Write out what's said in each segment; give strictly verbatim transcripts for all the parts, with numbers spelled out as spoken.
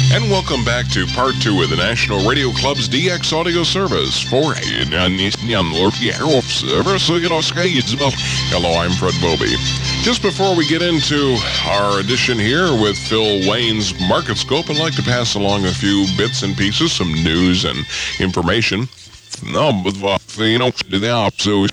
And welcome back to part two of the National Radio Club's D X audio service for Hello, I'm Fred Bobby. Just before we get into our edition here with Phil Wayne's Market Scope, I'd like to pass along a few bits and pieces, some news and information. No, but you know, the opposite.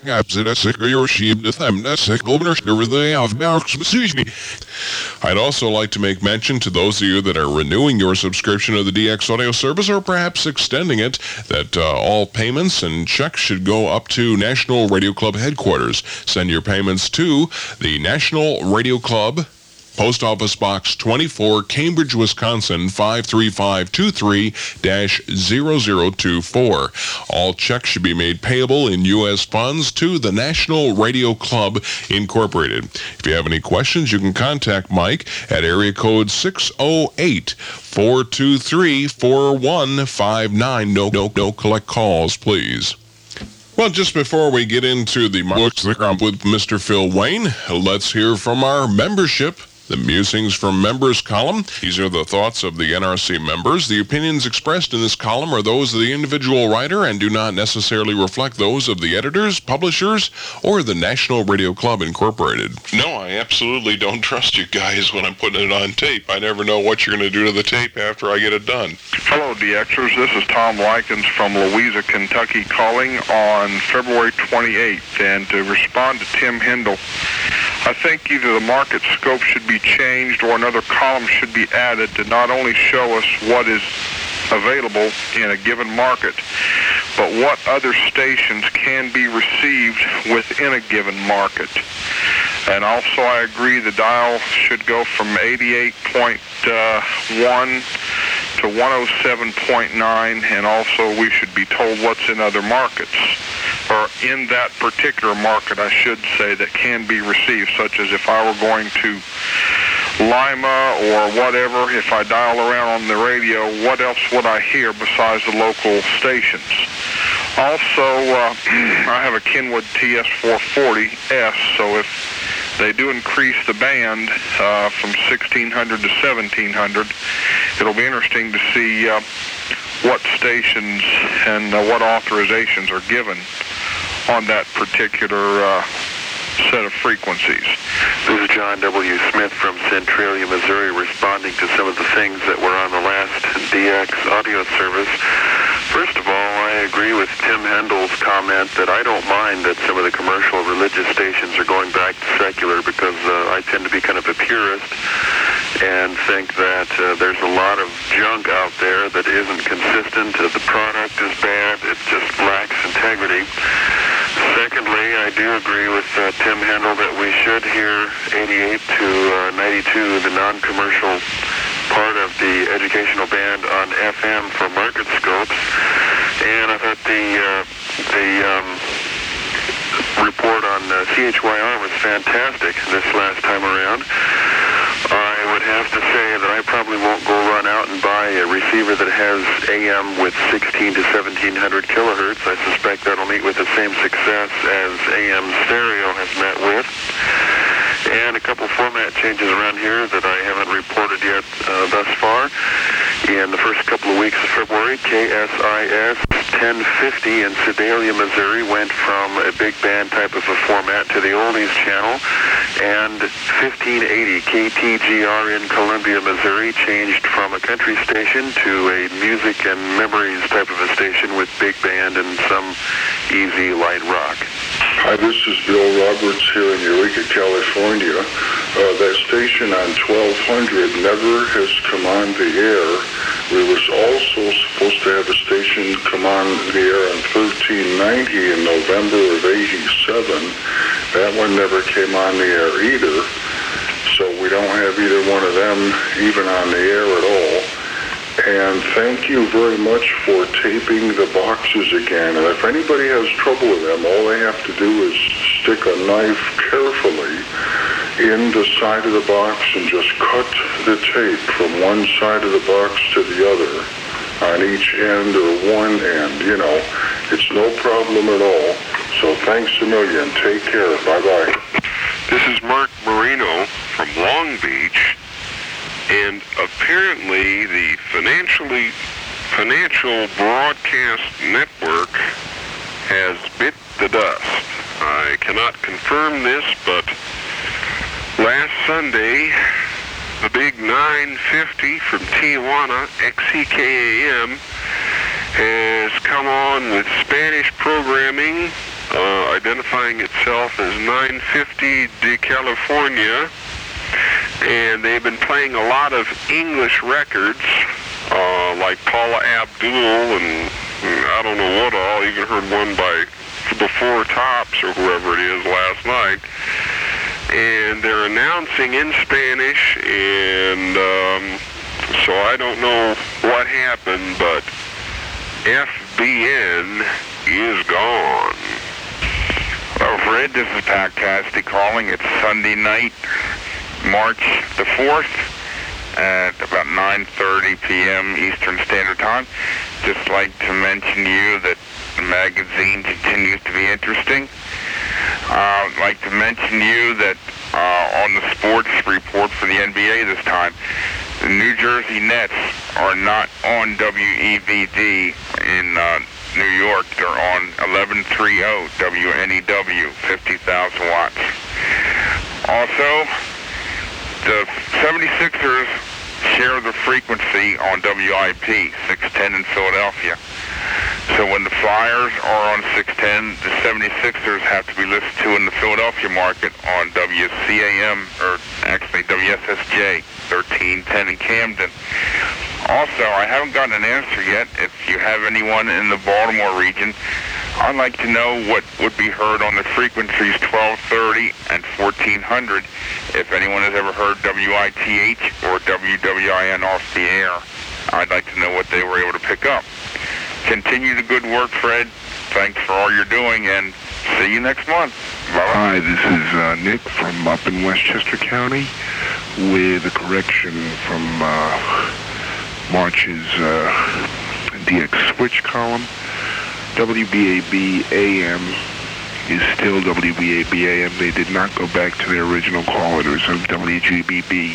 I'd also like to make mention to those of you that are renewing your subscription to the D X audio service, or perhaps extending it, that uh, all payments and checks should go up to National Radio Club headquarters. Send your payments to the National Radio Club, Post Office Box twenty-four, Cambridge, Wisconsin, five three five two three dash zero zero two four. All checks should be made payable in U S funds to the National Radio Club, Incorporated. If you have any questions, you can contact Mike at area code six oh eight, four two three, four one five nine. No, no, no collect calls, please. Well, just before we get into the books with Mister Phil Wayne, let's hear from our membership. The Musings from Members column. These are the thoughts of the N R C members. The opinions expressed in this column are those of the individual writer and do not necessarily reflect those of the editors, publishers, or the National Radio Club, Incorporated. No, I absolutely don't trust you guys when I'm putting it on tape. I never know what you're going to do to the tape after I get it done. Hello, D Xers. This is Tom Likens from Louisa, Kentucky, calling on February twenty-eighth. And to respond to Tim Hendel, I think either the market scope should be changed or another column should be added to not only show us what is available in a given market, but what other stations can be received within a given market. And also I agree the dial should go from eighty-eight point one to one oh seven point nine, and also we should be told what's in other markets, or in that particular market, I should say, that can be received, such as if I were going to Lima or whatever, if I dial around on the radio, what else would I hear besides the local stations? Also, uh, I have a Kenwood T S four forty S, so if they do increase the band uh, from sixteen hundred to seventeen hundred, it'll be interesting to see uh, what stations and uh, what authorizations are given on that particular uh, set of frequencies. This is John W. Smith from Centralia, Missouri, responding to some of the things that were on the last D X audio service. First of all, I agree with Tim Hendel's comment that I don't mind that some of the commercial religious stations are going back to secular, because uh, I tend to be kind of a purist and think that uh, there's a lot of junk out there that isn't consistent. Uh, the product is bad. It just lacks integrity. Secondly, I do agree with uh, Tim Hendel that we should hear eighty-eight to ninety-two, the non-commercial part of the educational band, on F M for market scopes. And I thought the uh, the um, report on uh, C H Y R was fantastic this last time around. I would have to say that I probably won't go run out and buy a receiver that has A M with sixteen to seventeen hundred kilohertz. I suspect that'll meet with the same success as A M stereo has met with. And a couple format changes around here that I haven't reported yet uh, thus far. In the first couple of weeks of February, K S I S ten fifty in Sedalia, Missouri went from a big band type of a format to the oldies channel, and fifteen eighty K T G R in Columbia, Missouri changed from a country station to a music and memories type of a station with big band and some easy light rock. Hi, this is Bill Roberts here in Eureka, California. Uh, that station on twelve hundred never has come on the air. We was also supposed to have a station come on the air on thirteen ninety in November of eighty-seven. That one never came on the air either. So we don't have either one of them even on the air at all. And thank you very much for taping the boxes again. And if anybody has trouble with them, all they have to do is stick a knife carefully in the side of the box and just cut the tape from one side of the box to the other on each end or one end. You know, it's no problem at all. So thanks a million. Take care. Bye-bye. This is Mark Marino from Long Beach, and apparently the financially financial broadcast network has bit the dust. I cannot confirm this, but last Sunday, the big nine fifty from Tijuana, X C K A M, has come on with Spanish programming, uh, identifying itself as nine fifty de California, and they've been playing a lot of English records, uh, like Paula Abdul and, and I don't know what all. I even heard one by the Four Tops or whoever it is last night. And they're announcing in Spanish, and um, so I don't know what happened, but F B N is gone. Hello, Fred. This is Pat Cassidy calling. It's Sunday night, March the fourth, at about nine thirty p.m. Eastern Standard Time. Just like to mention to you that the magazine continues to be interesting. Uh, I'd like to mention to you that uh, on the sports report for the N B A this time, the New Jersey Nets are not on W E V D in uh, New York. They're on eleven thirty W N E W, fifty thousand watts. Also, the seventy-sixers share the frequency on W I P, six ten in Philadelphia. So when the Flyers are on six ten, the seventy-sixers have to be listened to in the Philadelphia market on W C A M, or actually W S S J, thirteen ten in Camden. Also, I haven't gotten an answer yet. If you have anyone in the Baltimore region, I'd like to know what would be heard on the frequencies twelve thirty and fourteen hundred, if anyone has ever heard W I T H or W W I N off the air. I'd like to know what they were able to pick up. Continue the good work, Fred. Thanks for all you're doing, and see you next month. Bye-bye. Hi, this is uh, Nick from up in Westchester County with a correction from uh, March's uh, D X Switch column. W B A B A M is still W B A B A M. They did not go back to their original call letters of W G B B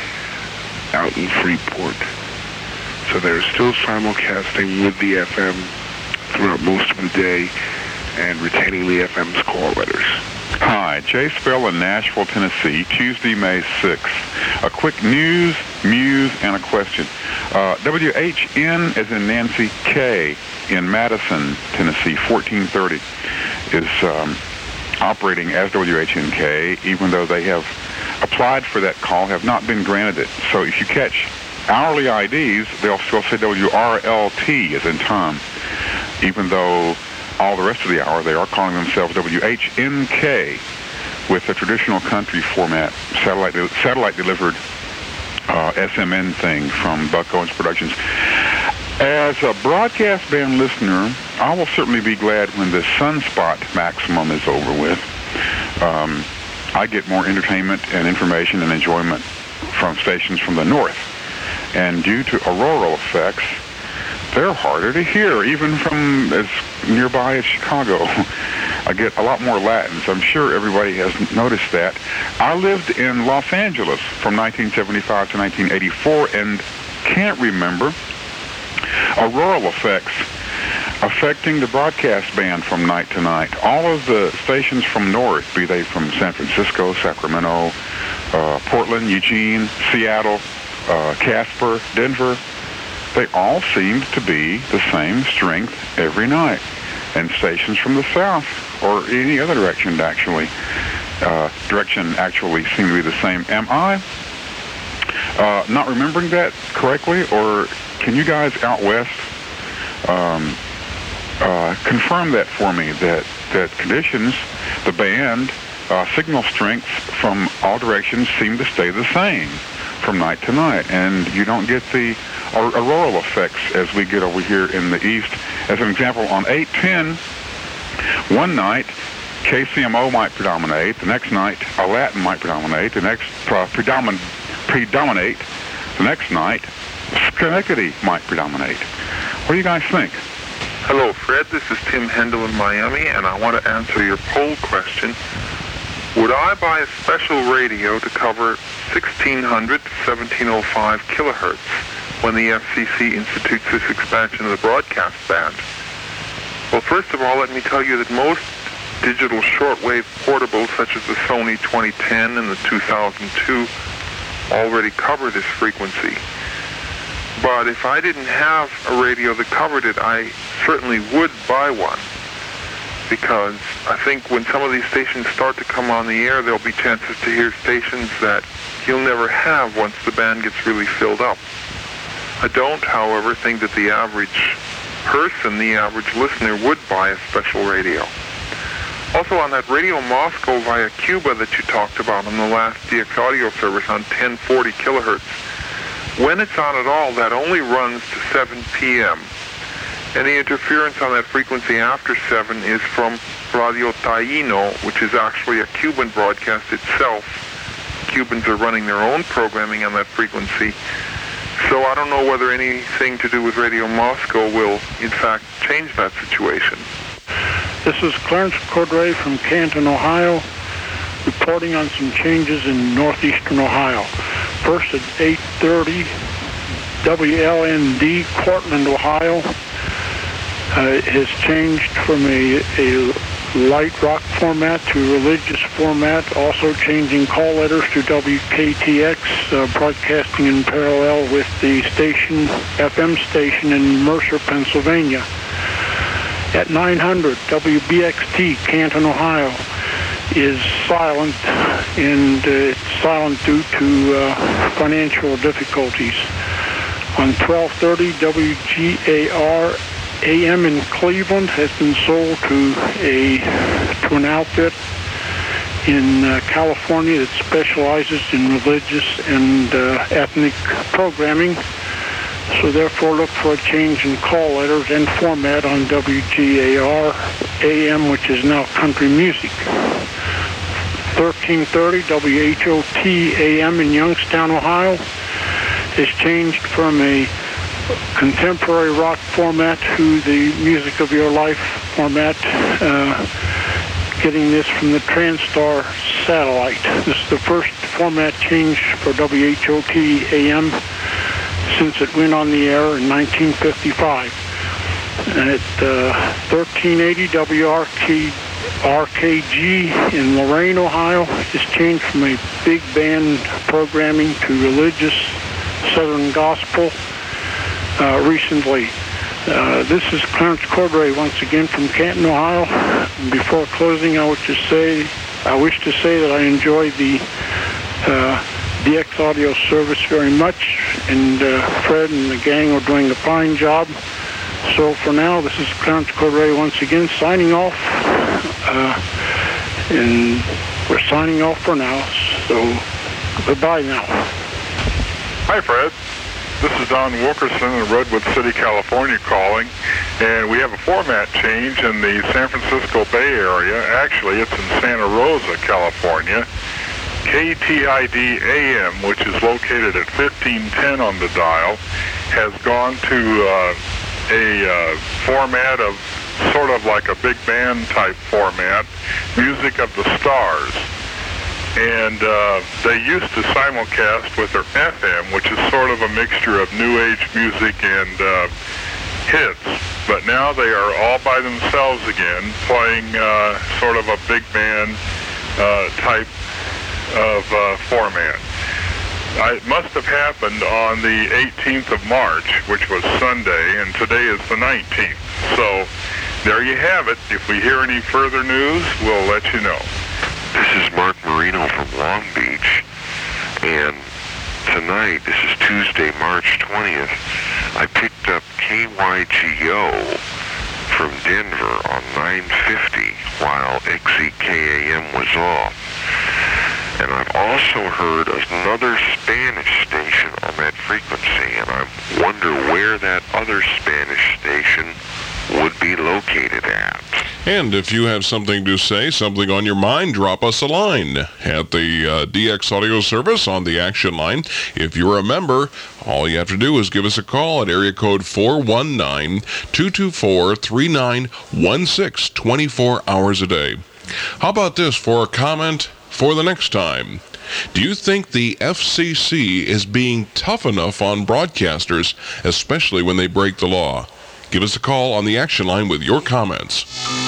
out in Freeport. So they're still simulcasting with the F M throughout most of the day and retaining the F M's call letters. Hi, Jay Spell in Nashville, Tennessee, Tuesday, May sixth. A quick news, muse, and a question. Uh, W H N as in Nancy K in Madison, Tennessee, fourteen thirty is um, operating as W H N K, even though they have applied for that call, have not been granted it. So if you catch hourly I Ds, they'll still say W R L T as in Tom, even though all the rest of the hour they are calling themselves W H N K with the traditional country format, satellite satellite delivered uh, S M N thing from Buck Owens Productions. As a broadcast band listener, I will certainly be glad when the Sunspot maximum is over with. Um, I get more entertainment and information and enjoyment from stations from the north. And due to auroral effects, they're harder to hear, even from as nearby as Chicago. I get a lot more Latin, so I'm sure everybody has noticed that. I lived in Los Angeles from nineteen seventy-five to nineteen eighty-four and can't remember auroral effects affecting the broadcast band from night to night. All of the stations from north, be they from San Francisco, Sacramento, uh, Portland, Eugene, Seattle, Uh, Casper, Denver, they all seemed to be the same strength every night. And stations from the south, or any other direction actually, uh, direction actually seemed to be the same. Am I uh, not remembering that correctly, or can you guys out west um, uh, confirm that for me, that, that conditions, the band, uh, signal strengths from all directions seem to stay the same from night to night, and you don't get the auroral effects as we get over here in the east. As an example, on eight ten, one night, K C M O might predominate, the next night, a Latin might predominate, the next, uh, predomin- predominate, the next night, Schenectady might predominate. What do you guys think? Hello, Fred. This is Tim Hendel in Miami, and I want to answer your poll question. Would I buy a special radio to cover sixteen hundred to seventeen oh five kilohertz? when the F C C institutes this expansion of the broadcast band? Well, first of all, let me tell you that most digital shortwave portables, such as the Sony twenty ten and the two thousand two, already cover this frequency. But if I didn't have a radio that covered it, I certainly would buy one, because I think when some of these stations start to come on the air, there'll be chances to hear stations that you'll never have once the band gets really filled up. I don't, however, think that the average person, the average listener, would buy a special radio. Also, on that Radio Moscow via Cuba that you talked about on the last D X audio service on ten forty kilohertz, when it's on at all, that only runs to seven p.m. Any interference on that frequency after seven is from Radio Taíno, which is actually a Cuban broadcast itself. Cubans are running their own programming on that frequency. So I don't know whether anything to do with Radio Moscow will, in fact, change that situation. This is Clarence Cordray from Canton, Ohio, reporting on some changes in northeastern Ohio. First at eight thirty, W L N D, Cortland, Ohio, uh, has changed from a, a light rock format to religious format, also changing call letters to W K T X, uh, broadcasting in parallel with the station, F M station in Mercer, Pennsylvania. At nine hundred, W B X T, Canton, Ohio, is silent, and uh, it's silent due to uh, financial difficulties. On twelve thirty, W G A R A M in Cleveland has been sold to a to an outfit in uh, California that specializes in religious and uh, ethnic programming. So therefore, look for a change in call letters and format on W G A R A M, which is now country music. thirteen thirty, W H O T A M in Youngstown, Ohio, has changed from a contemporary rock format to the Music of Your Life format, uh, getting this from the Transtar satellite. This is the first format change for W H O T A M since it went on the air in nineteen fifty-five. And at uh, thirteen eighty, W R K G in Lorain, Ohio, is changed from a big band programming to religious Southern gospel uh, recently. Uh, this is Clarence Cordray once again from Canton, Ohio. Before closing, I would just say, I wish to say that I enjoy the uh, D X audio service very much, and uh, Fred and the gang are doing a fine job. So for now, this is Clarence Cordray once again signing off, uh, and we're signing off for now. So goodbye now. Hi, Fred. This is Don Wilkerson in Redwood City, California calling, and we have a format change in the San Francisco Bay Area. Actually, it's in Santa Rosa, California. K T I D A M, which is located at fifteen ten on the dial, has gone to uh, a uh, format of sort of like a big band type format, Music of the Stars. And uh, they used to simulcast with their F M, which is sort of a mixture of new age music and uh, hits. But now they are all by themselves again, playing uh, sort of a big band uh, type of uh, format. Uh, it must have happened on the eighteenth of March, which was Sunday, and today is the nineteenth. So there you have it. If we hear any further news, we'll let you know. This is Mark Marino from Long Beach, and tonight, this is Tuesday, March twentieth, I picked up K Y G O from Denver on nine fifty while X E K A M was off. And I've also heard another Spanish station on that frequency, and I wonder where that other Spanish station would be located at. And if you have something to say, something on your mind, drop us a line at the uh, D X Audio Service on the Action Line. If you're a member, all you have to do is give us a call at area code four one nine, two two four, three nine one six, twenty-four hours a day. How about this for a comment for the next time? Do you think the F C C is being tough enough on broadcasters, especially when they break the law? Give us a call on the action line with your comments.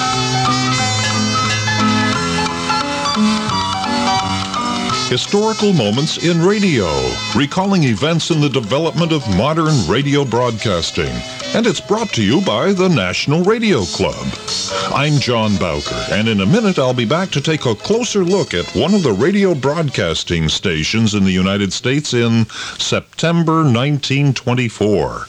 Historical Moments in Radio, recalling events in the development of modern radio broadcasting. And it's brought to you by the National Radio Club. I'm John Bowker, and in a minute I'll be back to take a closer look at one of the radio broadcasting stations in the United States in September nineteen twenty-four.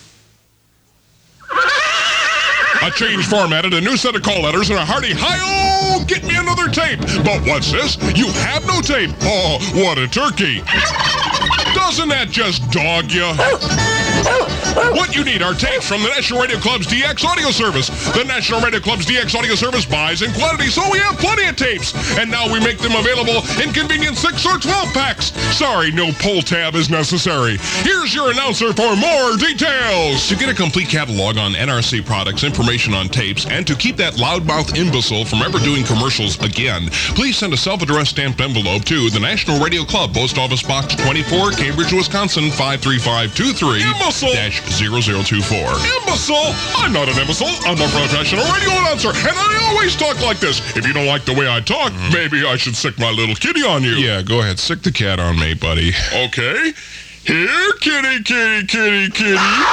A change formatted, a new set of call letters, and a hearty hi-oh, get me another tape. But what's this? You have no tape. Oh, what a turkey. Doesn't that just dog you? What you need are tapes from the National Radio Club's D X audio service. The National Radio Club's D X audio service buys in quantity, so we have plenty of tapes. And now we make them available in convenient six or twelve packs. Sorry, no pull tab is necessary. Here's your announcer for more details. To get a complete catalog on N R C products, information on tapes, and to keep that loudmouth imbecile from ever doing commercials again, please send a self-addressed stamped envelope to the National Radio Club, Post Office Box twenty-four, Cambridge, Wisconsin, five three five two three dash zero zero two four. Imbecile? I'm not an imbecile. I'm a professional radio announcer, and I always talk like this. If you don't like the way I talk, mm. maybe I should sick my little kitty on you. Yeah, go ahead. Sick the cat on me, buddy. Okay. Here, kitty, kitty, kitty, kitty.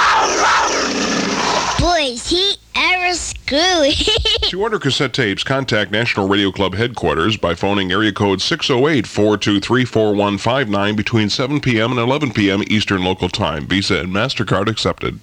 Boy, is he ever screwy. To order cassette tapes, contact National Radio Club headquarters by phoning area code six oh eight, four two three, four one five nine between seven p.m. and eleven p.m. Eastern Local Time. Visa and MasterCard accepted.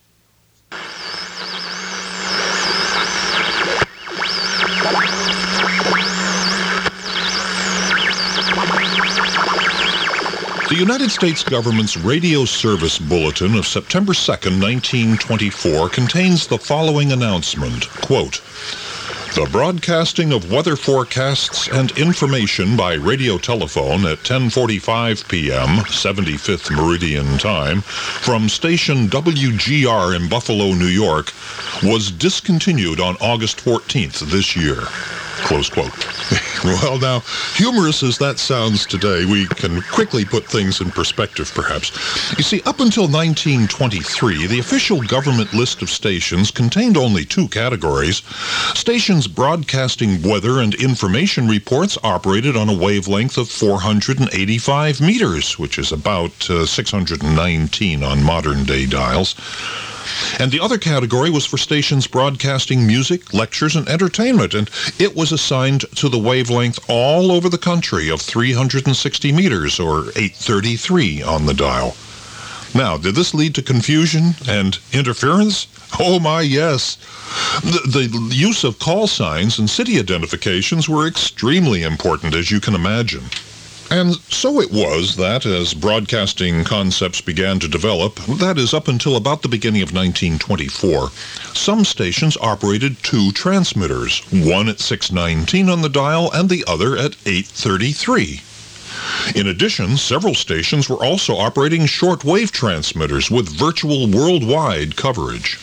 The United States government's Radio Service Bulletin of September second, nineteen twenty-four contains the following announcement, quote, "The broadcasting of weather forecasts and information by radio telephone at ten forty-five p.m., seventy-fifth Meridian Time, from station W G R in Buffalo, New York, was discontinued on August fourteenth this year." Close quote. Well, now, humorous as that sounds today, we can quickly put things in perspective, perhaps. You see, up until nineteen twenty-three, the official government list of stations contained only two categories. Stations broadcasting weather and information reports operated on a wavelength of four hundred eighty-five meters, which is about uh, six hundred nineteen on modern-day dials. And the other category was for stations broadcasting music, lectures, and entertainment, and it was assigned to the wavelength all over the country of three hundred sixty meters, or eight thirty-three on the dial. Now, did this lead to confusion and interference? Oh my, yes. The, the use of call signs and city identifications were extremely important, as you can imagine. And so it was that, as broadcasting concepts began to develop, that is up until about the beginning of nineteen twenty-four, some stations operated two transmitters, one at six nineteen on the dial and the other at eight thirty-three. In addition, several stations were also operating shortwave transmitters with virtual worldwide coverage.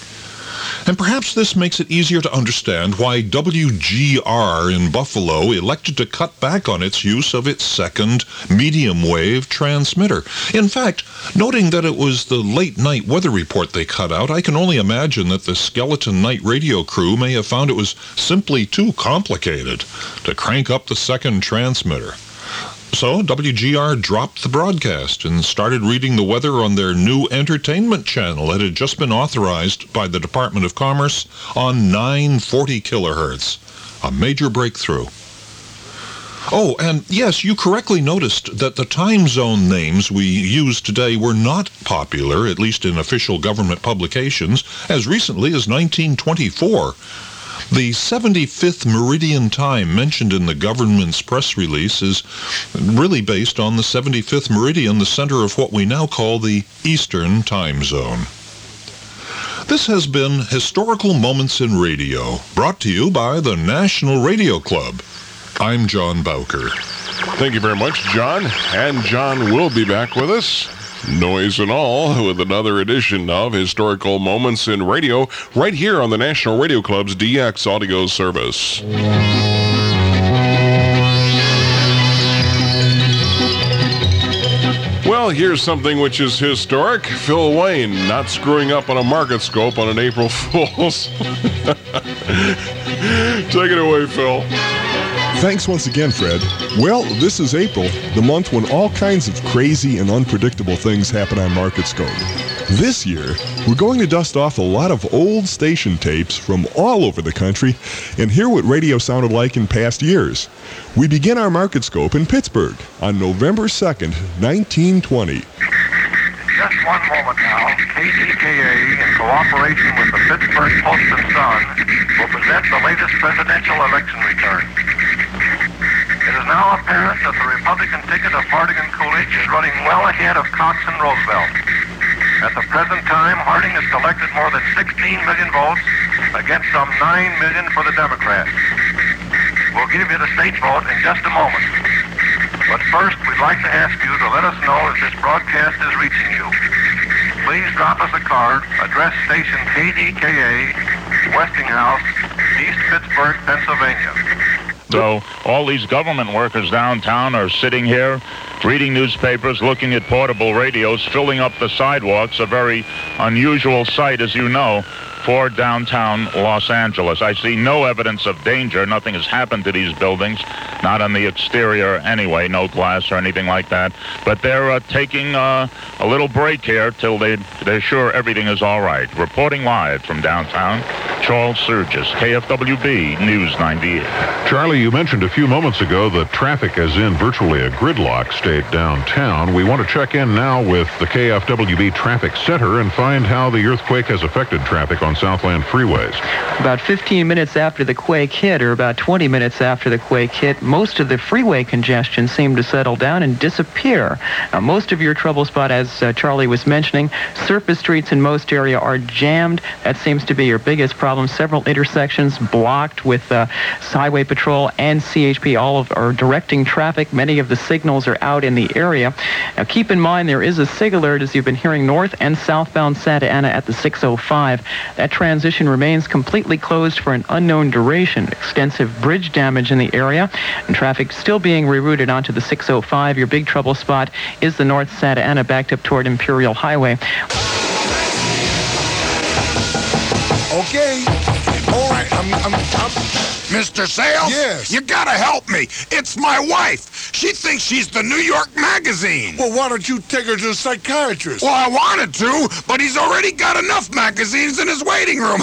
And perhaps this makes it easier to understand why W G R in Buffalo elected to cut back on its use of its second medium-wave transmitter. In fact, noting that it was the late-night weather report they cut out, I can only imagine that the Skeleton Night Radio crew may have found it was simply too complicated to crank up the second transmitter. So W G R dropped the broadcast and started reading the weather on their new entertainment channel that had just been authorized by the Department of Commerce on nine forty kilohertz, a major breakthrough. Oh, and yes, you correctly noticed that the time zone names we use today were not popular, at least in official government publications, as recently as nineteen twenty-four. The seventy-fifth Meridian Time mentioned in the government's press release is really based on the seventy-fifth Meridian, the center of what we now call the Eastern Time Zone. This has been Historical Moments in Radio, brought to you by the National Radio Club. I'm John Bowker. Thank you very much, John. And John will be back with us, noise and all, with another edition of Historical Moments in Radio, right here on the National Radio Club's D X audio service. Well, here's something which is historic. Phil Wayne not screwing up on a market scope on an April Fool's. Take it away, Phil. Thanks once again, Fred. Well, this is April, the month when all kinds of crazy and unpredictable things happen on MarketScope. This year, we're going to dust off a lot of old station tapes from all over the country and hear what radio sounded like in past years. We begin our MarketScope in Pittsburgh on November second, nineteen twenty. Just one moment now. K D K A, in cooperation with the Pittsburgh Post and Sun, will present the latest presidential election return. It is now apparent that the Republican ticket of Harding and Coolidge is running well ahead of Cox and Roosevelt. At the present time, Harding has collected more than sixteen million votes against some nine million for the Democrats. We'll give you the state vote in just a moment. But first, we'd like to ask you to let us know if this broadcast is reaching you. Please drop us a card, address station K D K A, Westinghouse, East Pittsburgh, Pennsylvania. So all these government workers downtown are sitting here, reading newspapers, looking at portable radios, filling up the sidewalks, a very unusual sight, as you know, for downtown Los Angeles. I see no evidence of danger. Nothing has happened to these buildings, not on the exterior anyway, no glass or anything like that. But they're uh, taking uh, a little break here till they, they're sure everything is all right. Reporting live from downtown, Charles Surgis, K F W B News ninety-eight. Charlie, you mentioned a few moments ago that traffic is in virtually a gridlock state downtown. We want to check in now with the K F W B Traffic Center and find how the earthquake has affected traffic on Southland freeways. About fifteen minutes after the quake hit, or about twenty minutes after the quake hit, most of the freeway congestion seemed to settle down and disappear. Now, most of your trouble spot, as uh, Charlie was mentioning, surface streets in most area are jammed. That seems to be your biggest problem. Several intersections blocked with uh, Highway Patrol and C H P. All of are directing traffic. Many of the signals are out in the area. Now, keep in mind there is a SIG alert, as you've been hearing, north and southbound Santa Ana at the six oh five. That transition remains completely closed for an unknown duration. Extensive bridge damage in the area, and traffic still being rerouted onto the six oh five. Your big trouble spot is the north Santa Ana backed up toward Imperial Highway. Okay. All right. I'm, I'm, I'm... Mister Sales? Yes. You gotta help me. It's my wife. She thinks she's the New York Magazine. Well, why don't you take her to a psychiatrist? Well, I wanted to, but he's already got enough magazines in his waiting room.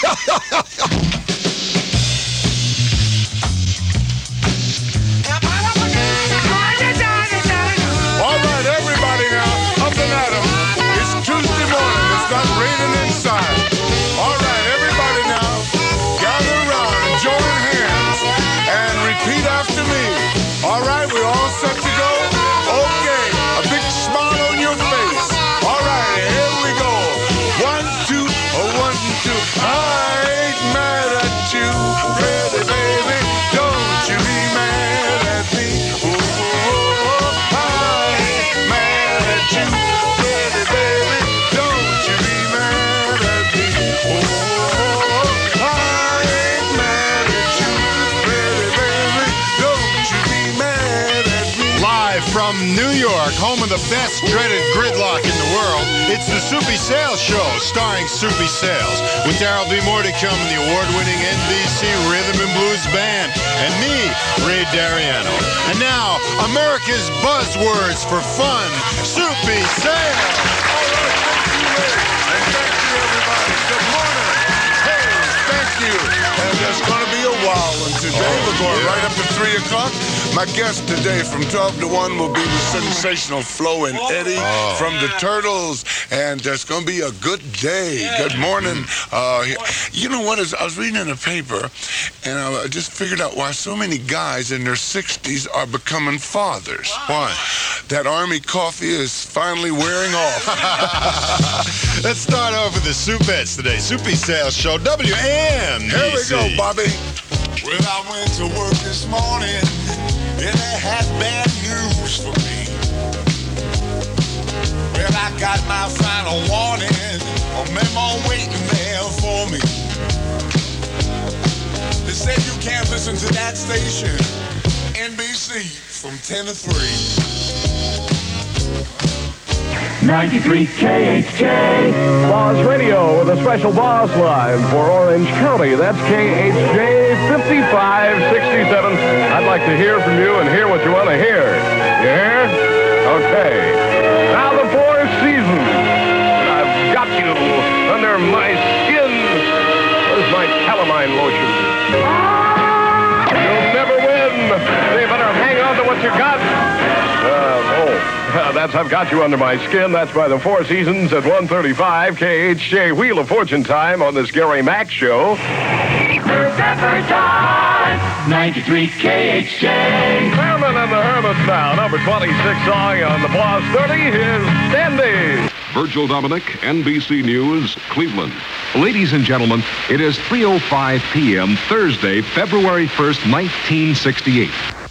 All right, everybody now, up and at 'em. It's Tuesday morning. It's not raining inside. All right, everybody now, gather around and join hands and repeat after me. All right, we all set to go? Okay, a big smile on your face. All right, here we go. One, two, oh, one, two. I ain't mad at you, pretty baby. Don't you be mad at me. Oh, oh, oh, I ain't mad at you, pretty baby. Don't you be mad at me. Oh, oh, oh, I ain't mad at you, pretty baby. Don't you be mad at me. Live from New York, home of the best dreaded gridlock in the world, it's the Soupy Sales Show, starring Soupy Sales, with Darryl B. Mordecom and the award-winning N B C Rhythm and Blues Band, and me, Ray Dariano. And now, America's buzzwords for fun, Soupy Sales. All right, thank you, Ray. And thank you, everybody. Good morning. Hey, thank you. And there's going to be a wild one today. Oh, We're going yeah. right up to three o'clock. My guest today from twelve to one will be the sensational Flo and Eddie Oh. from the Turtles. And there's going to be a good day. Good morning. Uh, you know what? Is I was reading in the paper, and I just figured out why so many guys in their sixties are becoming fathers. Why? That Army coffee is finally wearing off. Let's start off with the Soupettes today. Soupy Sales Show, W M D C. Here we go, Bobby. Well, I went to work this morning, and they had bad news for me. Well, I got my final warning, a memo waiting there for me. They said you can't listen to that station, N B C, from ten to three. ninety-three K H J. Boss Radio with a special boss line for Orange County. That's K H J fifty-five sixty-seven. I'd like to hear from you and hear what you want to hear. You hear? Okay. Now the Four Seasons. And I've got you under my skin. Where's my calamine lotion? You'll never win. So you better hang on to what you got. Uh, oh. Uh, that's I've Got You Under My Skin. That's by the Four Seasons at one thirty-five K H J. Wheel of Fortune time on this Gary Mack Show. Pepper time, ninety-three K H J. Herman and the Hermits now. Number twenty-six song on the Boss thirty. Here's Dandy. Virgil Dominic, N B C News, Cleveland. Ladies and gentlemen, it is three oh five p.m. Thursday, February first, nineteen sixty-eight.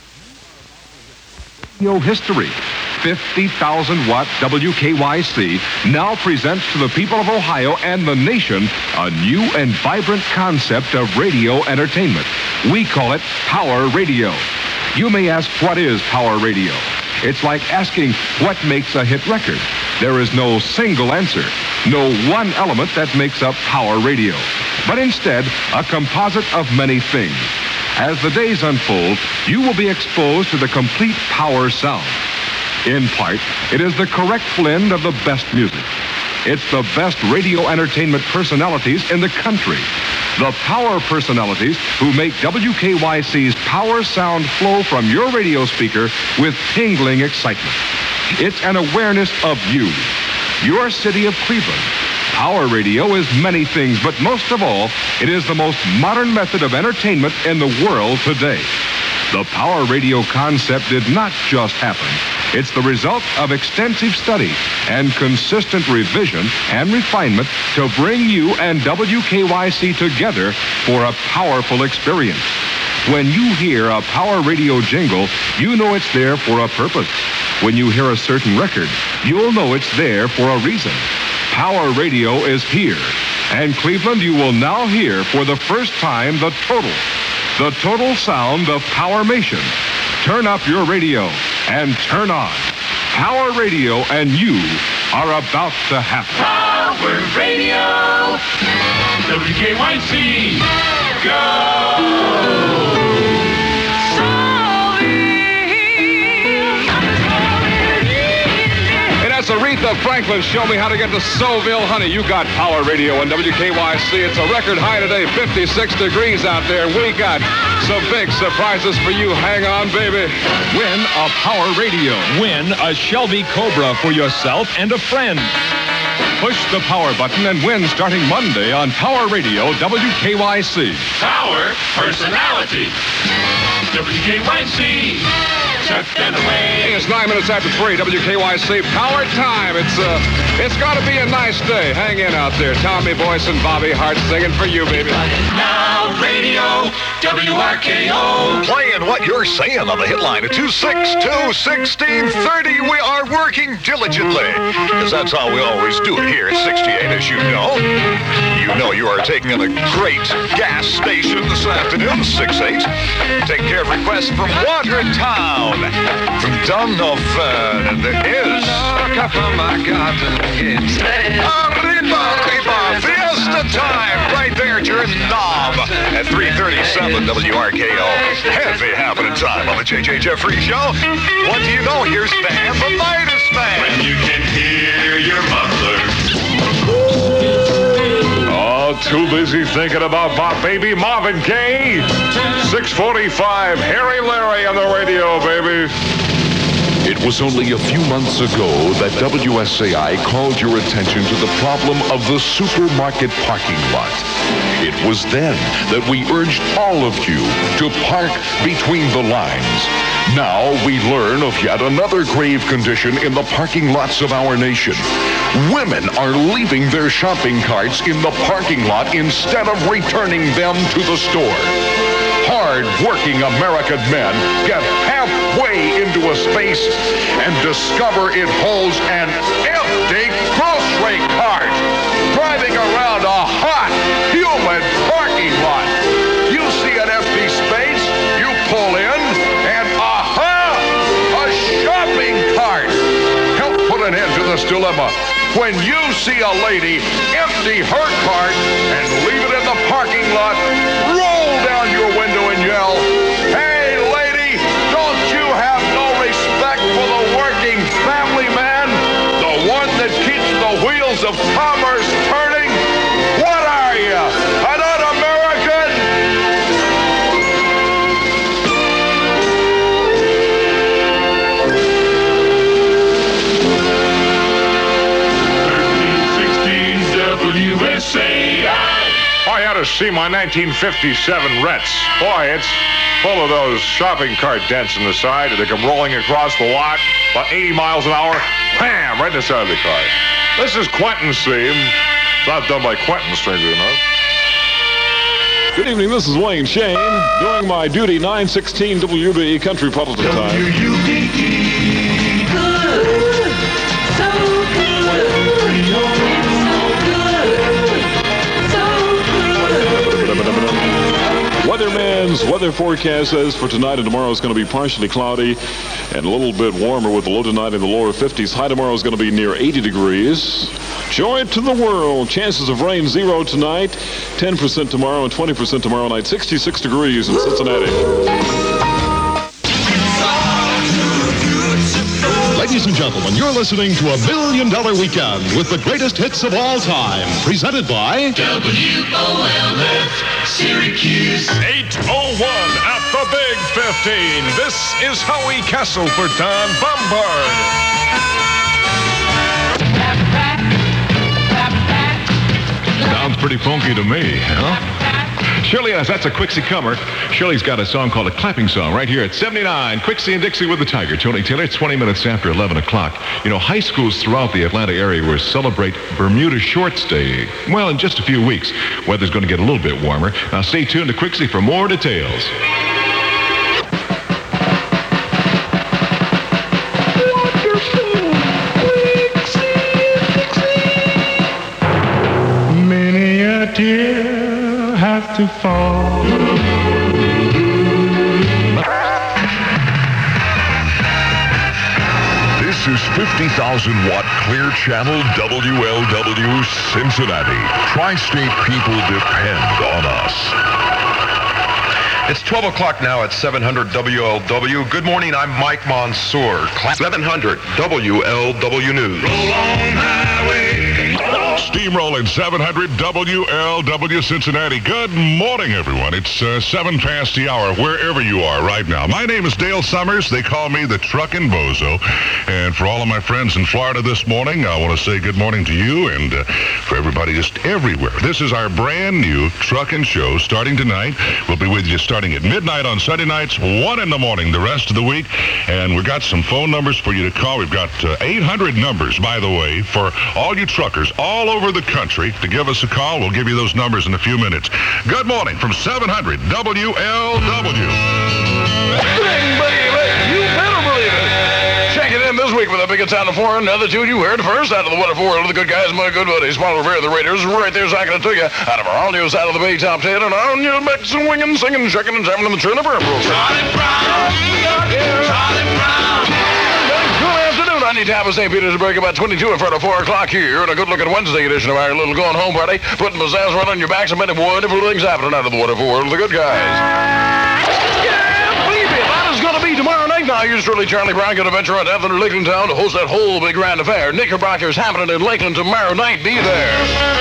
Radio history. fifty thousand watt W K Y C now presents to the people of Ohio and the nation a new and vibrant concept of radio entertainment. We call it Power Radio. You may ask, what is Power Radio? It's like asking, what makes a hit record? There is no single answer, no one element that makes up Power Radio, but instead a composite of many things. As the days unfold, you will be exposed to the complete Power sound. In part, it is the correct blend of the best music. It's the best radio entertainment personalities in the country. The Power personalities who make W K Y C's Power sound flow from your radio speaker with tingling excitement. It's an awareness of you, your city of Cleveland. Power Radio is many things, but most of all, it is the most modern method of entertainment in the world today. The Power Radio concept did not just happen. It's the result of extensive study and consistent revision and refinement to bring you and W K Y C together for a powerful experience. When you hear a Power Radio jingle, you know it's there for a purpose. When you hear a certain record, you'll know it's there for a reason. Power Radio is here. And Cleveland, you will now hear for the first time the total, the total sound of Powermation. Turn up your radio and turn on. Power Radio and you are about to happen. Power Radio, W K Y C, go! That's Aretha Franklin. Show me how to get to Soville, honey. You got Power Radio on W K Y C. It's a record high today, fifty-six degrees out there. We got some big surprises for you. Hang on, baby. Win a Power Radio. Win a Shelby Cobra for yourself and a friend. Push the power button and win starting Monday on Power Radio W K Y C. Power personality. W K Y C. Tucked away. Hey, it's nine minutes after three. W K Y C Power Time. It's uh, it's got to be a nice day. Hang in out there. Tommy Boyce and Bobby Hart singing for you, baby. Now radio W R K O. Playing what you're saying on the hit line at two six two, sixteen thirty. We are working diligently, because that's how we always do it here at sixty-eight, as you know. You know you are taking in a great gas station this afternoon, six eight. Taking care of requests from Watertown, from Dunovan, and there is Arriba, Arriba, Fiesta time, right there during the knob at three thirty-seven W R K O. Heavy happening time on the J J Jeffrey Show. What do you know? Here's Stan the Midas Man. When you can hear your muffler. Oh, too busy thinking about my baby Marvin Gaye. six forty-five, Harry Larry on the radio, baby. It was only a few months ago that W S A I called your attention to the problem of the supermarket parking lot. It was then that we urged all of you to park between the lines. Now we learn of yet another grave condition in the parking lots of our nation. Women are leaving their shopping carts in the parking lot instead of returning them to the store. Hard-working American men get halfway into a space and discover it holds an empty grocery cart, driving around a hot, humid parking lot. You see an empty space, you pull in, and aha, a shopping cart. Help put an end to this dilemma. When you see a lady empty her cart and leave it in the parking lot, roll down your window and yell, "Hey, lady, don't you have no respect for the working family man? The one that keeps the wheels of commerce turning? What are you, an un-American?" W S A I. I had to see my nineteen fifty-seven Ritz. Boy, it's full of those shopping cart dents in the side. They come rolling across the lot, about eighty miles an hour. Bam! Right in the side of the car. This is Quentin's theme. It's not done by Quentin, strangely enough. Good evening, this is Wayne Shane, doing my duty, nine sixteen W B E Country Public Time. W U B E. Good. So good. Weatherman's weather forecast says for tonight and tomorrow is going to be partially cloudy and a little bit warmer with the low tonight in the lower fifties. High tomorrow is going to be near eighty degrees. Joy to the world. Chances of rain zero tonight, ten percent tomorrow and twenty percent tomorrow night. sixty-six degrees in Cincinnati. Ladies and gentlemen, you're listening to a Million Dollar Weekend with the greatest hits of all time. Presented by W O L F Syracuse. eight oh one at the Big fifteen. This is Howie Castle for Don Bombard. Sounds pretty funky to me, huh? Shirley, yes, that's a Quixie comer. Shirley's got a song called A Clapping Song right here at seventy-nine. Quixie and Dixie with the Tiger. Tony Taylor, it's twenty minutes after eleven o'clock. You know, high schools throughout the Atlanta area will celebrate Bermuda Shorts Day. Well, in just a few weeks, weather's going to get a little bit warmer. Now, stay tuned to Quixie for more details. Many a tear have to fall. This is fifty thousand watt Clear Channel W L W Cincinnati. Tri-State people depend on us. It's twelve o'clock now at seven hundred W L W. Good morning, I'm Mike Mansour. seven hundred W L W News. Roll on highway. Steamrolling seven hundred W L W Cincinnati. Good morning, everyone. It's uh, seven past the hour, wherever you are right now. My name is Dale Summers. They call me the Truckin' Bozo. And for all of my friends in Florida this morning, I want to say good morning to you and uh, for everybody just everywhere. This is our brand new Truckin' Show starting tonight. We'll be with you starting at midnight on Sunday nights, one in the morning the rest of the week. And we've got some phone numbers for you to call. We've got uh, eight hundred numbers, by the way, for all you truckers all over the country to give us a call. We'll give you those numbers in a few minutes. Good morning from seven hundred W L W. Bing, baby, you better believe it. Check it in this week with the biggest sound of foreign. Another tune you heard first out of the wonderful world of the good guys, my good buddies, Paul Revere, the Raiders. Right there's not going to tell you out of our all-new side of the Bay Top ten, and on your backs and winging, singing, checking, and jamming in the tune of Purple. Charlie Brown. Charlie Brown. ninety Tampa, Saint Petersburg, about twenty-two in front of four o'clock here, and a good-looking Wednesday edition of our little going-home party, putting pizzazz right on your backs and many wonderful things happening out of the wonderful world of the good guys. Yeah, believe me, that is going to be tomorrow night. Now, yours truly, Charlie Brown, going to venture out to Anthony Lakeland Town to host that whole big grand affair. Knickerbockers happening in Lakeland tomorrow night. Be there.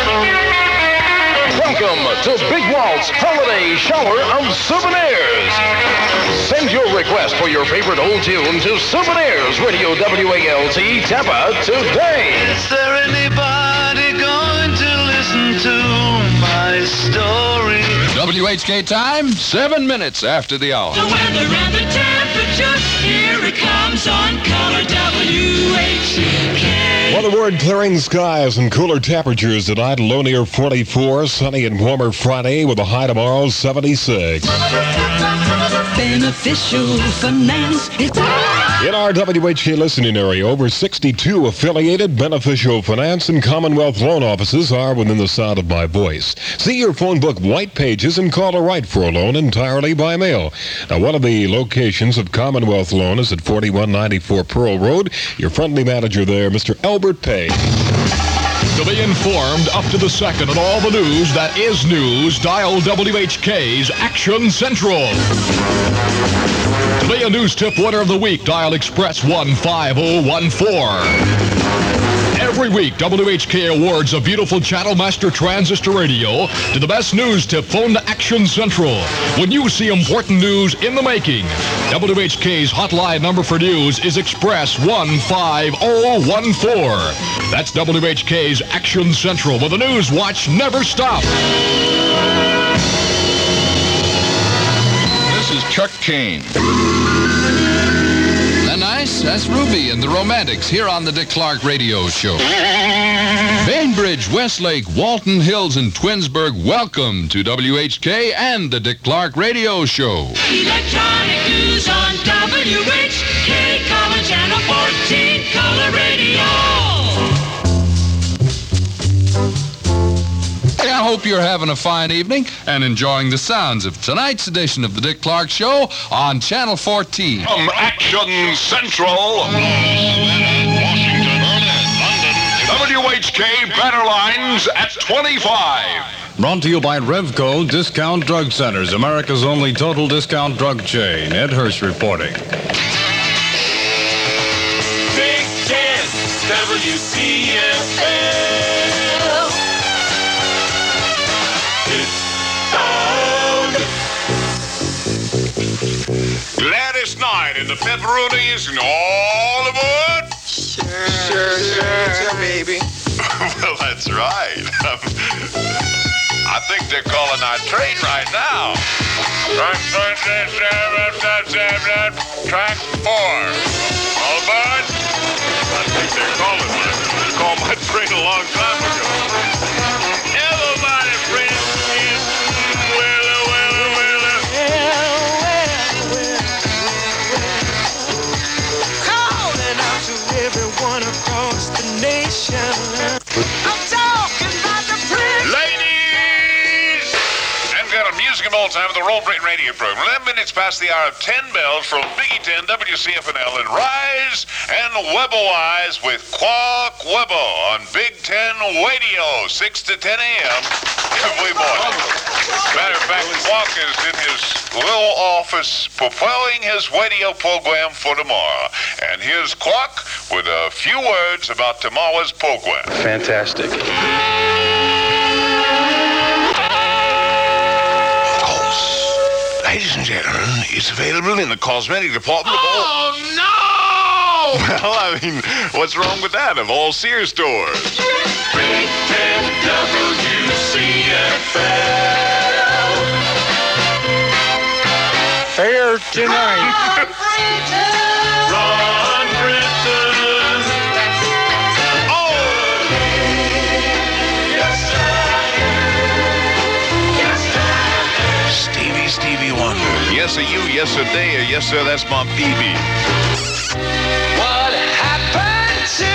Welcome to Big Walt's Holiday Shower of Souvenirs. Send your request for your favorite old tune to Souvenirs Radio W A L T Tampa today. Is there anybody going to listen to my story? W H K time, seven minutes after the hour. The weather and the temperature, here it comes on color W H K. Well, Around the word, clearing skies and cooler temperatures tonight. Low near forty-four. Sunny and warmer Friday with a high tomorrow, seventy-six. Beneficial finance. In our W H K listening area, over sixty-two affiliated Beneficial Finance and Commonwealth loan offices are within the sound of my voice. See your phone book white pages and call to write for a loan entirely by mail. Now, one of the locations of Commonwealth Loan is at forty-one ninety-four Pearl Road. Your friendly manager there, Mister Albert Pay. To be informed up to the second on all the news that is news, dial W H K's Action Central. To be a news tip winner of the week, dial Express one five oh one four. Every week, W H K awards a beautiful Channel Master Transistor Radio to the best news tip phone to Action Central. When you see important news in the making, W H K's hotline number for news is Express one five oh one four. That's W H K's Action Central, where the news watch never stops. This is Chuck Kane. The Nice, that's Ruby and the Romantics here on the Dick Clark Radio Show. Bainbridge, Westlake, Walton Hills, and Twinsburg, welcome to W H K and the Dick Clark Radio Show. Electronic news on W H K, Color Channel fourteen, Color Radio. I hope you're having a fine evening and enjoying the sounds of tonight's edition of the Dick Clark Show on Channel fourteen. From Action Central, Washington, Berlin, London, W H K Banner Lines at twenty-five. Brought to you by Revco Discount Drug Centers, America's only total discount drug chain. Ed Hirsch reporting. Big Ten, W C F L. Gladys Knight and the Pepperonis and all aboard? Sure, sure, sure, sure, baby. Well, that's right. I think they're calling our train right now. Track, track, track, track, track, track four. All aboard? I think they're calling my, they called my train a long time ago. Everybody, friends, Willa, Willa, Willa. Calling out to everyone across the nation. I'm talking about the prince. Ladies and gentlemen, music and old time of the Roll Britain Radio program. eleven minutes past the hour of ten bells from Biggie ten W C F N L and Rise and Webbo-Wise with Quark Webbo on Big Ten Radio, six to ten a.m. every morning. Matter of fact, Quark is in his little office preparing his radio program for tomorrow. And here's Quark with a few words about tomorrow's program. Fantastic. Ladies and gentlemen, it's available in the cosmetic department of all... Oh, no! Well, I mean, what's wrong with that? Of all Sears stores. Big Ten W C F L. Fair tonight. Ron Brinton. Oh! Yes, sir. Stevie, Stevie Wonder. Yes, sir, you. Yes, sir, day. Yes, sir, that's my P B. What happened to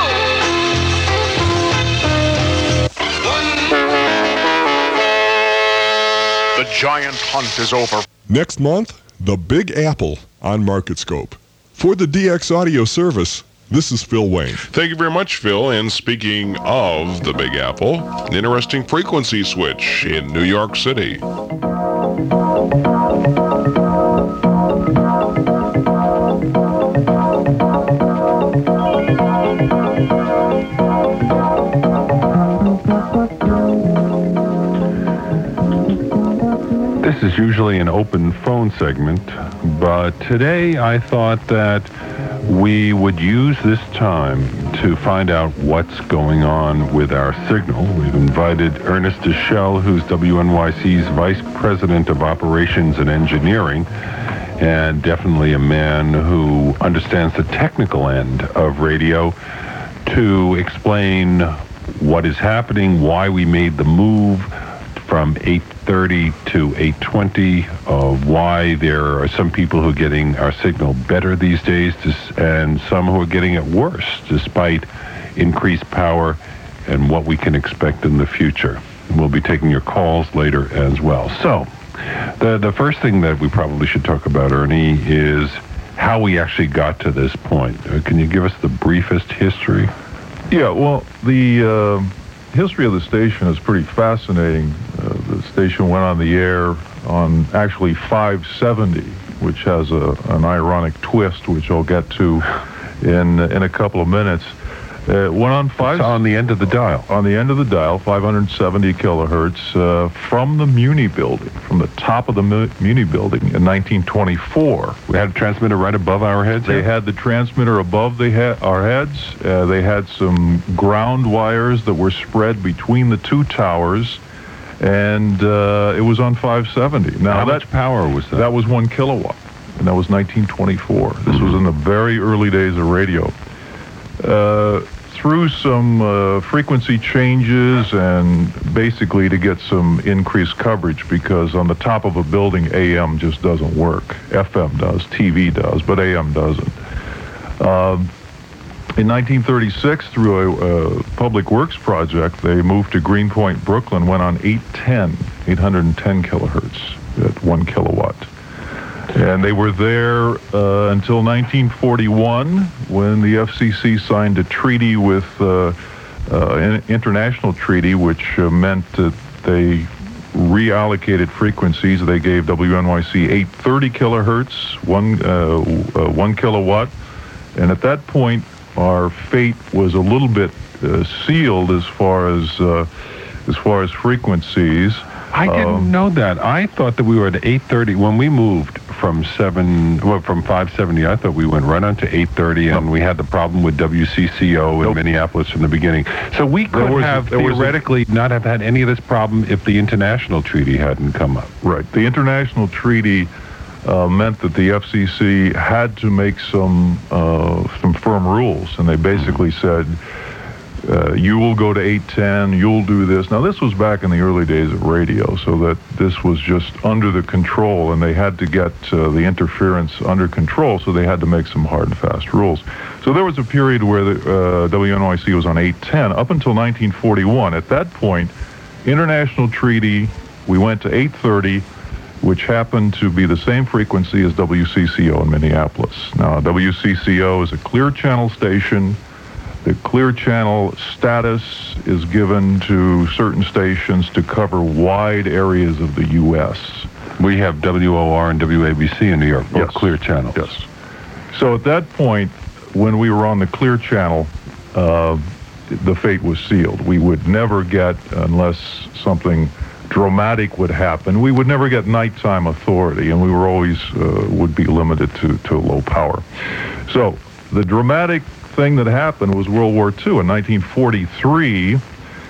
The giant hunt is over. Next month, The Big Apple on MarketScope. For the D X Audio Service, this is Phil Wayne. Thank you very much, Phil. And speaking of the Big Apple, an interesting frequency switch in New York City. This is usually an open phone segment, but today I thought that we would use this time to find out what's going on with our signal. We've invited Ernest Deschel, who's W N Y C's Vice President of Operations and Engineering, and definitely a man who understands the technical end of radio, to explain what is happening, why we made the move from eight thirty to eight twenty, uh, why there are some people who are getting our signal better these days and some who are getting it worse despite increased power, and what we can expect in the future. We'll be taking your calls later as well. So, the the first thing that we probably should talk about, Ernie, is how we actually got to this point. Uh, can you give us the briefest history? Yeah, well, the uh, history of the station is pretty fascinating. Uh, the station went on the air on actually five seventy, which has a, an ironic twist, which I'll get to in in a couple of minutes. Uh, went on five... It's on the end of the dial. On the end of the dial, five hundred seventy kilohertz, uh, from the Muni building, from the top of the Muni building in nineteen twenty-four. We had a transmitter right above our heads? They had the transmitter above the he- our heads. Uh, they had some ground wires that were spread between the two towers, and uh, it was on five seventy. Now, How that, much power was that? That was one kilowatt, and that was nineteen twenty-four. This mm-hmm. was in the very early days of radio. Uh, through some uh, frequency changes and basically to get some increased coverage, because on the top of a building, A M just doesn't work. F M does, T V does, but A M doesn't. Um, in nineteen thirty-six, through a, a public works project, they moved to Greenpoint, Brooklyn, went on eight ten, eight hundred ten kilohertz at one kilowatt. And they were there uh, until nineteen forty-one, when the F C C signed a treaty with uh, uh, an international treaty, which uh, meant that they reallocated frequencies. They gave W N Y C eight thirty kilohertz, one uh, uh, one kilowatt, and at that point, our fate was a little bit uh, sealed as far as uh, as far as frequencies. I didn't um, know that. I thought that we were at eight thirty when we moved from seven, well, from five seventy. I thought we went right on to eight thirty, and we had the problem with W C C O in nope. Minneapolis from the beginning. So we could was, have theoretically a, not have had any of this problem if the international treaty hadn't come up. Right. The international treaty uh, meant that the F C C had to make some uh, some firm rules, and they basically mm-hmm. said, Uh, you will go to eight ten, you'll do this. Now, this was back in the early days of radio, so that this was just under the control, and they had to get uh, the interference under control, so they had to make some hard and fast rules. So there was a period where the uh, W N Y C was on eight ten up until nineteen forty-one. At that point, international treaty, we went to eight thirty, which happened to be the same frequency as W C C O in Minneapolis. Now, W C C O is a clear channel station. The clear channel status is given to certain stations to cover wide areas of the U S. We have W O R and W A B C in New York, both yes. clear channels. Yes. So at that point, when we were on the clear channel, uh, the fate was sealed. We would never get, unless something dramatic would happen, we would never get nighttime authority, and we were always uh, would be limited to, to low power. So the dramatic thing that happened was World War Two. In nineteen forty-three,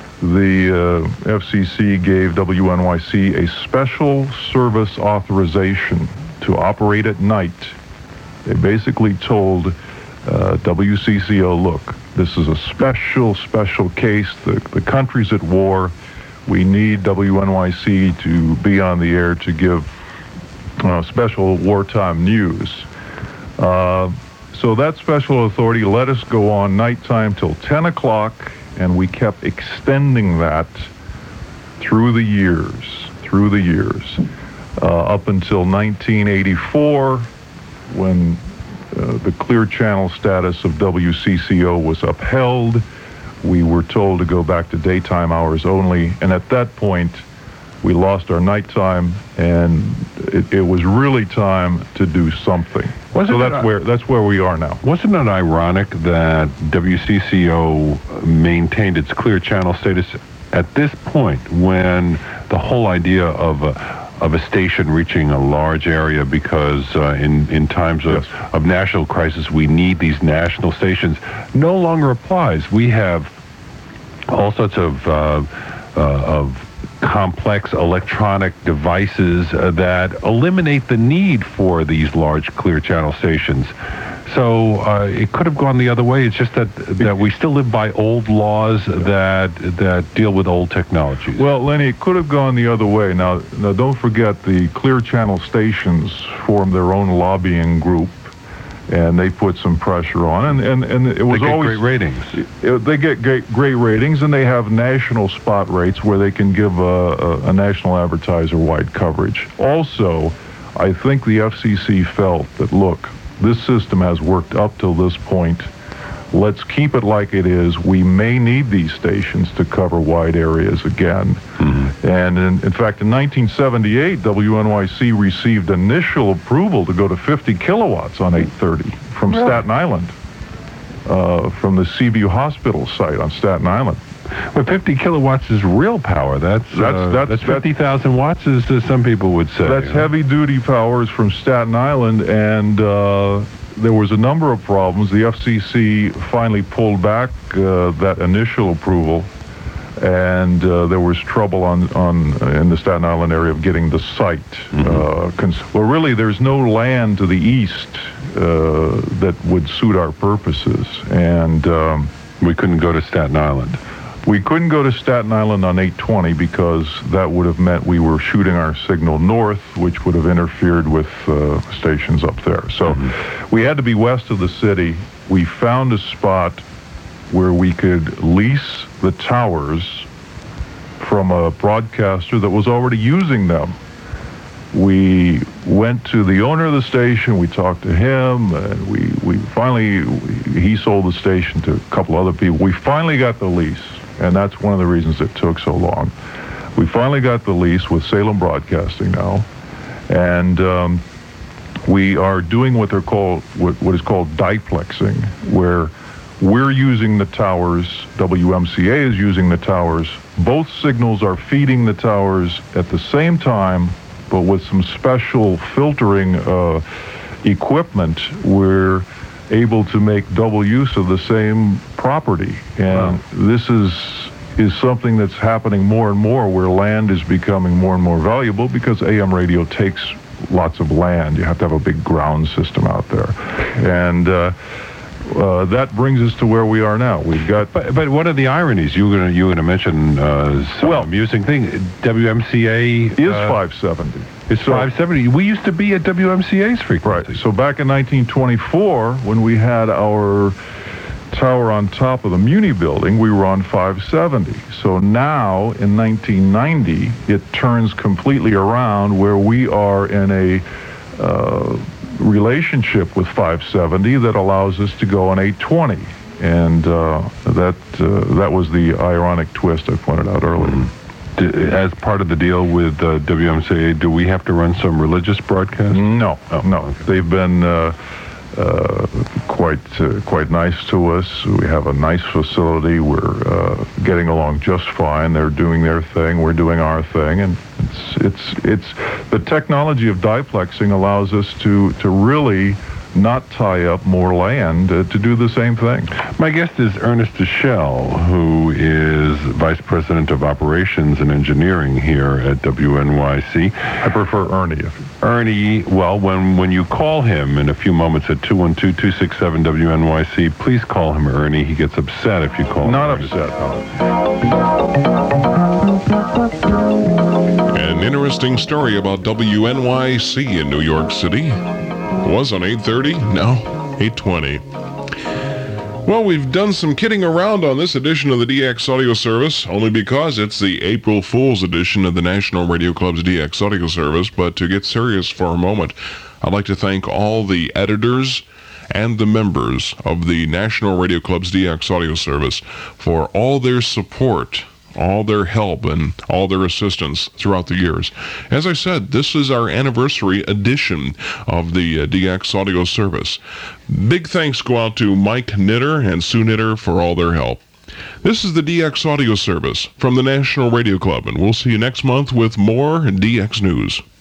the uh, F C C gave W N Y C a special service authorization to operate at night. They basically told uh, W C C O, look, this is a special, special case. The, the country's at war. We need W N Y C to be on the air to give uh, special wartime news. Uh, So that special authority let us go on nighttime till ten o'clock, and we kept extending that through the years, through the years, uh, up until nineteen eighty-four, when uh, the clear channel status of W C C O was upheld. We were told to go back to daytime hours only, and at that point, we lost our nighttime, and it, it was really time to do something. Wasn't so that's where that's where we are now. Wasn't it ironic that W C C O maintained its clear channel status at this point, when the whole idea of a, of a station reaching a large area, because uh, in in times of, yes. of national crisis we need these national stations, no longer applies? We have all sorts of uh, uh, of complex electronic devices uh, that eliminate the need for these large clear channel stations. So uh, it could have gone the other way. It's just that that we still live by old laws that that deal with old technologies. Well, Lenny, it could have gone the other way. Now, now don't forget the Clear Channel stations formed their own lobbying group, and they put some pressure on, and, and, and it was they get always great ratings. It, they get great, great ratings, and they have national spot rates where they can give a, a, a national advertiser wide coverage. Also, I think the F C C felt that, look, this system has worked up till this point. Let's keep it like it is. We may need these stations to cover wide areas again. Mm-hmm. And in, in fact, in nineteen seventy-eight, W N Y C received initial approval to go to fifty kilowatts on eight thirty from really? Staten Island, uh, from the Seaview Hospital site on Staten Island. Well, fifty kilowatts is real power. That's that's, uh, that's, that's fifty thousand watts, as uh, some people would say. That's heavy-duty powers from Staten Island, and uh, there was a number of problems. The F C C finally pulled back uh, that initial approval, and uh, there was trouble on, on in the Staten Island area of getting the site. Mm-hmm. Uh, cons- well, really, there's no land to the east uh, that would suit our purposes, and um, we couldn't go to Staten Island. We couldn't go to Staten Island on eight twenty because that would have meant we were shooting our signal north, which would have interfered with uh, stations up there. So mm-hmm. we had to be west of the city. We found a spot where we could lease the towers from a broadcaster that was already using them. We went to the owner of the station, we talked to him, and we, we finally, we, he sold the station to a couple other people. We finally got the lease. And that's one of the reasons it took so long. We finally got the lease with Salem Broadcasting now, and um, we are doing what they're called, what, what is called diplexing, where we're using the towers, W M C A is using the towers. Both signals are feeding the towers at the same time, but with some special filtering uh, equipment, we're able to make double use of the same property. And wow. this is is something that's happening more and more, where land is becoming more and more valuable because A M radio takes lots of land. You have to have a big ground system out there. And uh, uh, that brings us to where we are now. We've got... But, but what are the ironies? You were going you were going to mention uh, some well, amusing thing. W M C A... is uh, five seventy. It's so, five seventy. We used to be at W M C A's frequency. Right. So back in nineteen twenty-four, when we had our tower on top of the Muni building, we were on five seventy. So now, in nineteen ninety, it turns completely around, where we are in a uh, relationship with five seventy that allows us to go on eight twenty. And uh, that uh, that was the ironic twist I pointed out earlier. Mm-hmm. As part of the deal with uh, W M C A, do we have to run some religious broadcasts? No, oh, no. Okay. They've been uh, uh, quite uh, quite nice to us. We have a nice facility. We're uh, getting along just fine. They're doing their thing. We're doing our thing, and it's it's it's the technology of diplexing allows us to to really not tie up more land uh, to do the same thing. My guest is Ernest Deschel, who is Vice President of Operations and Engineering here at W N Y C. I prefer Ernie. If Ernie, well, when, when you call him in a few moments at two one two, two six seven, W N Y C, please call him Ernie. He gets upset if you call him Not Ernest. upset, no. An interesting story about W N Y C in New York City. Was on eight thirty, now eight twenty. Well, we've done some kidding around on this edition of the D X Audio Service, only because it's the April Fool's edition of the National Radio Club's D X Audio Service. But to get serious for a moment, I'd like to thank all the editors and the members of the National Radio Club's D X Audio Service for all their support, all their help, and all their assistance throughout the years. As I said, this is our anniversary edition of the uh, D X Audio Service. Big thanks go out to Mike Knitter and Sue Knitter for all their help. This is the D X Audio Service from the National Radio Club, and we'll see you next month with more D X News.